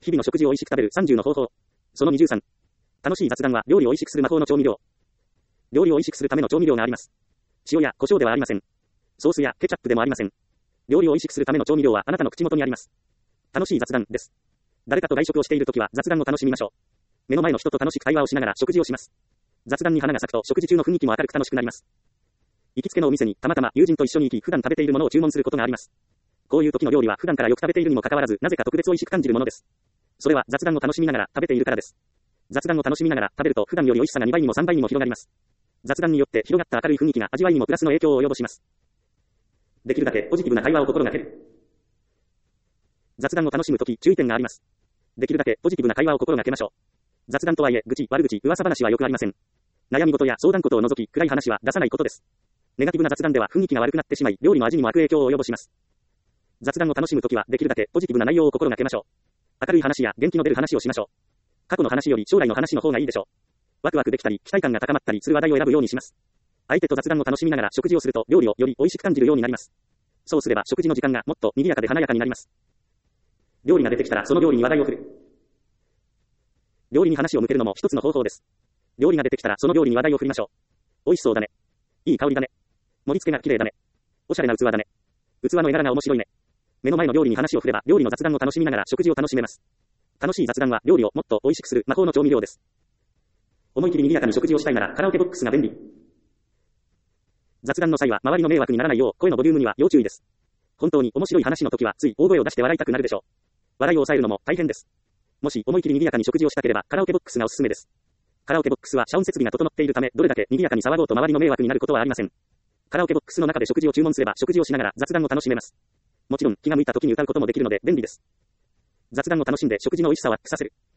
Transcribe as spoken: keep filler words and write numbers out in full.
日々の食事を美味しく食べるさんじゅうの方法。そのにじゅうさん。楽しい雑談は料理を美味しくする魔法の調味料。料理を美味しくするための調味料があります。塩や胡椒ではありません。ソースやケチャップでもありません。料理を美味しくするための調味料はあなたの口元にあります。楽しい雑談です。誰かと外食をしているときは雑談を楽しみましょう。目の前の人と楽しく会話をしながら食事をします。雑談に花が咲くと食事中の雰囲気も明るく楽しくなります。行きつけのお店にたまたま友人と一緒に行き普段食べているものを注文することがあります。こういう時の料理は普段からよく食べているにもかかわらずなぜか特別美味しく感じるものです。それは雑談を楽しみながら食べているからです。雑談を楽しみながら食べると普段より美味しさがにばいにもさんばいにも広がります。雑談によって広がった明るい雰囲気が味わいにもプラスの影響を及ぼします。できるだけポジティブな会話を心がける。雑談を楽しむとき注意点があります。できるだけポジティブな会話を心がけましょう。雑談とはいえ愚痴、悪口、噂話はよくありません。悩み事や相談事を除き暗い話は出さないことです。ネガティブな雑談では雰囲気が悪くなってしまい料理の味にも悪影響を及ぼします。雑談を楽しむときはできるだけポジティブな内容を心がけましょう。明るい話や元気の出る話をしましょう。過去の話より将来の話の方がいいでしょう。ワクワクできたり期待感が高まったりする話題を選ぶようにします。相手と雑談を楽しみながら食事をすると料理をより美味しく感じるようになります。そうすれば食事の時間がもっと賑やかで華やかになります。料理が出てきたらその料理に話題を振る。料理に話を向けるのも一つの方法です。料理が出てきたらその料理に話題を振りましょう。美味しそうだね。いい香りだね。盛り付けが綺麗だね。おしゃれな器だね。器の絵柄が面白いね。目の前の料理に話を振れば料理の雑談を楽しみながら食事を楽しめます。楽しい雑談は料理をもっと美味しくする魔法の調味料です。思い切り賑やかに食事をしたいならカラオケボックスが便利。雑談の際は周りの迷惑にならないよう声のボリュームには要注意です。本当に面白い話の時はつい大声を出して笑いたくなるでしょう。笑いを抑えるのも大変です。もし思い切り賑やかに食事をしたければカラオケボックスがおすすめです。カラオケボックスは遮音設備が整っているためどれだけ賑やかに騒ごうと周りの迷惑になることはありません。カラオケボックスの中で食事を注文すれば食事をしながら雑談を楽しめます。もちろん気が向いた時に歌うこともできるので便利です。雑談を楽しんで食事の美味しさをアップさせる。